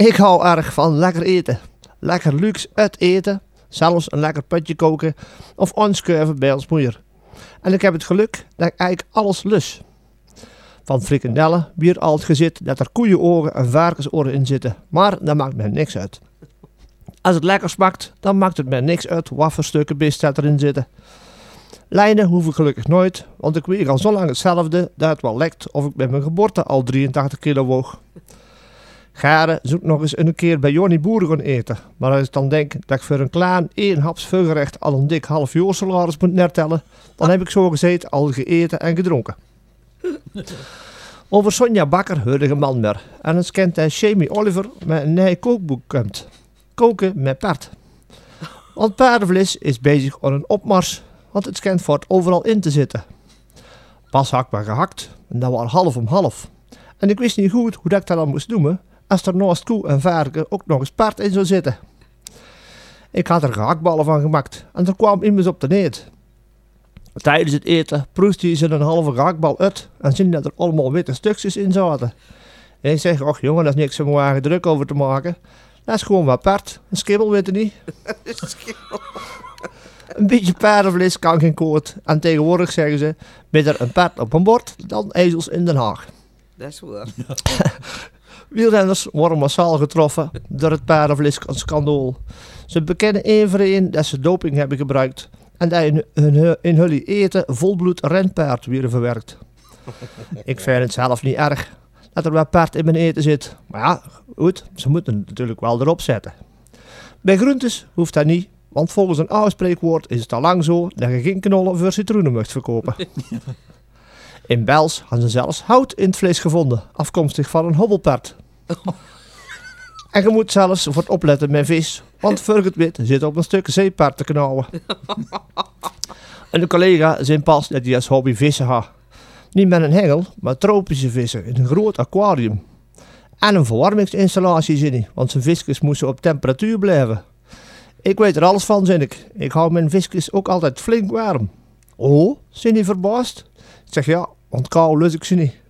Ik hou erg van lekker eten. Lekker luxe uit eten. Zelfs een lekker putje koken of aanschuiven bij ons moeder. En ik heb het geluk dat ik eigenlijk alles lus. Van frikandellen, bier al het gezit dat er koeienoren en varkensoren in zitten. Maar dat maakt me niks uit. Als het lekker smaakt, dan maakt het me niks uit wat voor stukken bist dat erin zitten. Lijnen hoef ik gelukkig nooit, want ik weeg al zo lang hetzelfde dat het wel lekt of ik met mijn geboorte al 83 kilo woog. Garen zoek nog eens een keer bij Johnny Boeren gaan eten. Maar als ik dan denk dat ik voor een klein 1 haps vulgerecht al een dik half jaar salaris moet neertellen, dan heb ik zo gezegd al gegeten en gedronken. Over Sonja Bakker hoorde een man meer. En eens kent hij Jamie Oliver met een nieuw kookboek komt. Koken met paard. Want paardenvlees is bezig aan een opmars, want het schijnt voor het overal in te zitten. Pas had ik maar gehakt en dat was half om half. En ik wist niet goed hoe dat ik dat dan moest noemen, als er naast koe en varken ook nog eens paard in zou zitten. Ik had er gehaktballen van gemaakt en er kwam immers op de neet. Tijdens het eten proestte hij ze een halve gehaktbal uit en zien dat er allemaal witte stukjes in zaten. En ik zeg, och jongen, dat is niks om er druk over te maken. Dat is gewoon wat paard, een skibbel weet je niet. Een beetje paardenvlees kan geen koord. En tegenwoordig zeggen ze, beter een paard op een bord dan ezels in Den Haag. Dat is waar. Wielrenners worden massaal getroffen door het paardenvleesschandaal. Ze bekennen één voor één dat ze doping hebben gebruikt en dat in hun eten volbloed renpaard weer verwerkt. Ik vind het zelf niet erg dat er wat paard in mijn eten zit. Maar ja, goed, ze moeten het natuurlijk wel erop zetten. Bij groentes hoeft dat niet, want volgens een oud spreekwoord is het al lang zo dat je geen knollen voor citroenen mag verkopen. In Bels hadden ze zelfs hout in het vlees gevonden, afkomstig van een hobbelpaard. En je moet zelfs voor het opletten met vis, want Furget Wit zit op een stuk zeepaard te knauwen. En een collega zei pas dat hij als hobby vissen had. Niet met een hengel, maar tropische vissen in een groot aquarium. En een verwarmingsinstallatie zin hij, want zijn visjes moesten op temperatuur blijven. Ik weet er alles van, zin ik. Ik hou mijn visjes ook altijd flink warm. Oh, zijn die verbaasd? Ik zeg ja, want kou lust ik ze niet.